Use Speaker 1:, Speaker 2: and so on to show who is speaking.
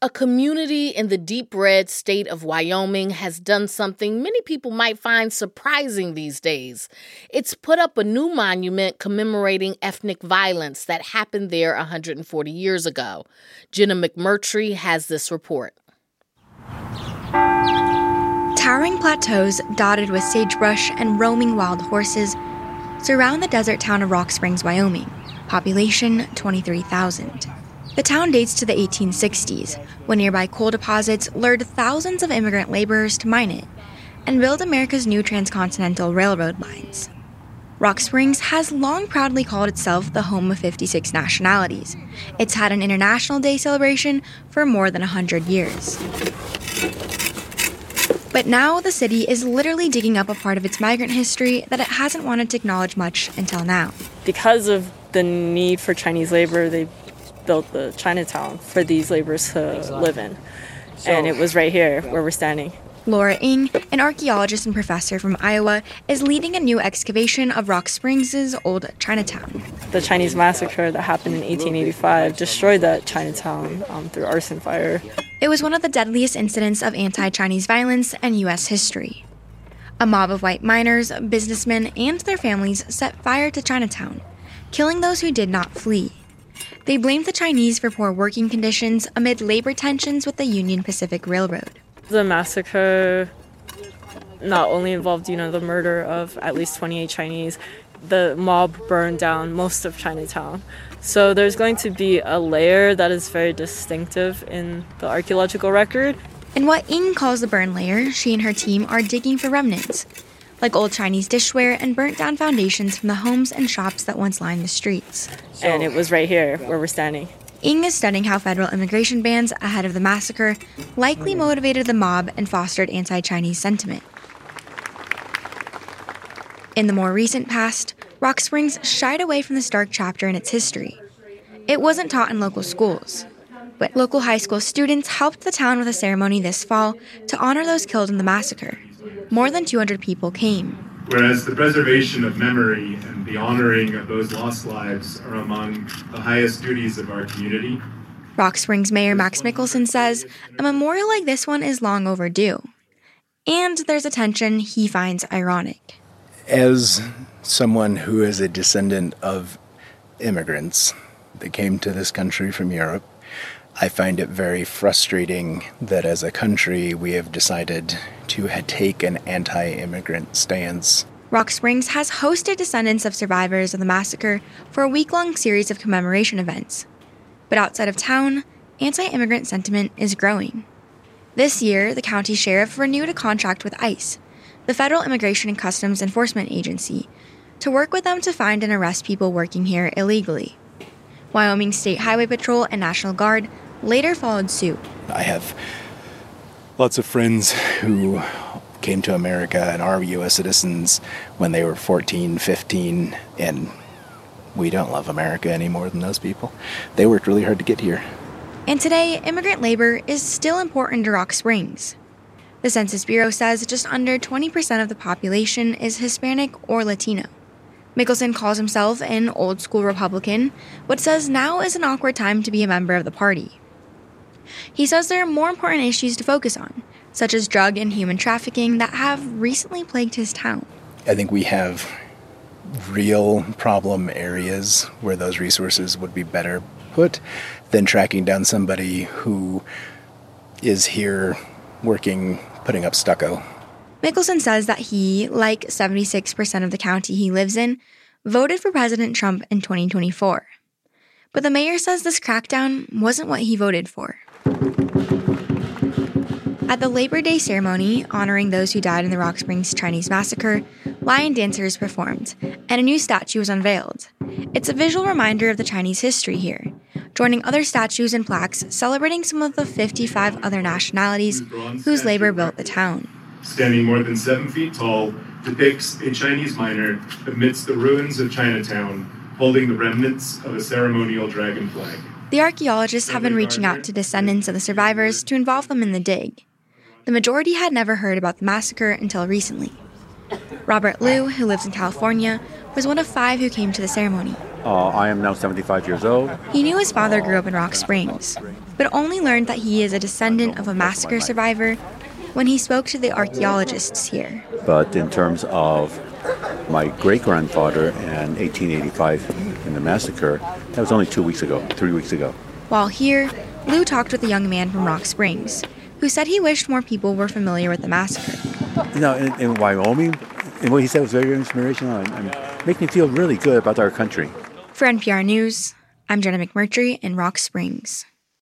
Speaker 1: A community in the deep red state of Wyoming has done something many people might find surprising these days. It's put up a new monument commemorating ethnic violence that happened there 140 years ago. Jenna McMurtry has this report.
Speaker 2: Towering plateaus dotted with sagebrush and roaming wild horses surround the desert town of Rock Springs, Wyoming, population 23,000. The town dates to the 1860s, when nearby coal deposits lured thousands of immigrant laborers to mine it and build America's new transcontinental railroad lines. Rock Springs has long proudly called itself the home of 56 nationalities. It's had an International Day celebration for more than 100 years. But now the city is literally digging up a part of its migrant history that it hasn't wanted to acknowledge much until now.
Speaker 3: Because of the need for Chinese labor, they built the Chinatown for these laborers to live in. And it was right here where we're standing.
Speaker 2: Laura Ng, an archaeologist and professor from Iowa, is leading a new excavation of Rock Springs' old Chinatown.
Speaker 3: The Chinese massacre that happened in 1885 destroyed that Chinatown through arson fire.
Speaker 2: It was one of the deadliest incidents of anti-Chinese violence in U.S. history. A mob of white miners, businessmen, and their families set fire to Chinatown, killing those who did not flee. They blamed the Chinese for poor working conditions amid labor tensions with the Union Pacific Railroad.
Speaker 3: The massacre not only involved, the murder of at least 28 Chinese, the mob burned down most of Chinatown. So there's going to be a layer that is very distinctive in the archaeological record.
Speaker 2: In what Ng calls the burn layer, she and her team are digging for remnants, like old Chinese dishware and burnt-down foundations from the homes and shops that once lined the streets.
Speaker 3: And it was right here where we're standing.
Speaker 2: Ng is studying how federal immigration bans ahead of the massacre likely motivated the mob and fostered anti-Chinese sentiment. In the more recent past, Rock Springs shied away from this dark chapter in its history. It wasn't taught in local schools, but local high school students helped the town with a ceremony this fall to honor those killed in the massacre. More than 200 people came.
Speaker 4: Whereas the preservation of memory and the honoring of those lost lives are among the highest duties of our community.
Speaker 2: Rock Springs Mayor Max Mickelson says a memorial like this one is long overdue. And there's a tension he finds ironic.
Speaker 5: As someone who is a descendant of immigrants that came to this country from Europe, I find it very frustrating that as a country we have decided to take an anti-immigrant stance.
Speaker 2: Rock Springs has hosted descendants of survivors of the massacre for a week-long series of commemoration events. But outside of town, anti-immigrant sentiment is growing. This year, the county sheriff renewed a contract with ICE, the Federal Immigration and Customs Enforcement Agency, to work with them to find and arrest people working here illegally. Wyoming State Highway Patrol and National Guard later followed suit.
Speaker 5: I have lots of friends who came to America and are U.S. citizens when they were 14, 15, and we don't love America any more than those people. They worked really hard to get here.
Speaker 2: And today, immigrant labor is still important to Rock Springs. The Census Bureau says just under 20% of the population is Hispanic or Latino. Mickelson calls himself an old-school Republican, but says now is an awkward time to be a member of the party. He says there are more important issues to focus on, such as drug and human trafficking that have recently plagued his town.
Speaker 5: I think we have real problem areas where those resources would be better put than tracking down somebody who is here working, putting up stucco.
Speaker 2: Mickelson says that he, like 76% of the county he lives in, voted for President Trump in 2024. But the mayor says this crackdown wasn't what he voted for. At the Labor Day ceremony honoring those who died in the Rock Springs Chinese massacre, lion dancers performed, and a new statue was unveiled. It's a visual reminder of the Chinese history here, joining other statues and plaques celebrating some of the 55 other nationalities whose labor built the town.
Speaker 4: Standing more than 7 feet tall, depicts a Chinese miner amidst the ruins of Chinatown, holding the remnants of a ceremonial dragon flag.
Speaker 2: The archaeologists have been reaching out to descendants of the survivors to involve them in the dig. The majority had never heard about the massacre until recently. Robert Liu, who lives in California, was one of 5 who came to the ceremony.
Speaker 6: I am now 75 years old.
Speaker 2: He knew his father grew up in Rock Springs, but only learned that he is a descendant of a massacre survivor when he spoke to the archaeologists here.
Speaker 6: But in terms of my great-grandfather in 1885 in the massacre, that was only 3 weeks ago.
Speaker 2: While here, Lou talked with a young man from Rock Springs who said he wished more people were familiar with the massacre.
Speaker 6: In Wyoming, and what he said was very inspirational and make me feel really good about our country.
Speaker 2: For NPR News, I'm Jenna McMurtry in Rock Springs.